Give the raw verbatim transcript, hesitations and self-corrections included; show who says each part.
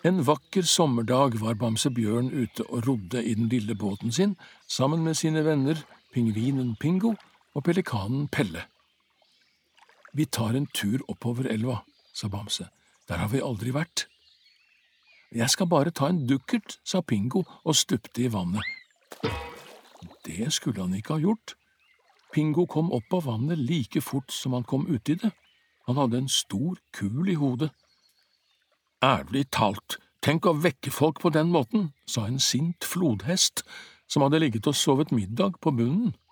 Speaker 1: En vakker sommerdag var Bamse Bjørn ute og rodde i den lille båten sin sammen med sine venner pingvinen Pingo og pelikanen Pelle. Vi tar en tur oppover elva, sa Bamse. Der har vi aldri vært. Jeg skal bare ta en dukkert, sa Pingo og stupte i vannet. Det skulle han ikke ha gjort. Pingo kom opp av vannet like fort som han kom uti det. Han hadde en stor kul i hodet. Ærlig talt, tenk å vekke folk på den måten, sa en sint flodhest som hadde ligget og sovet middag på bunnen.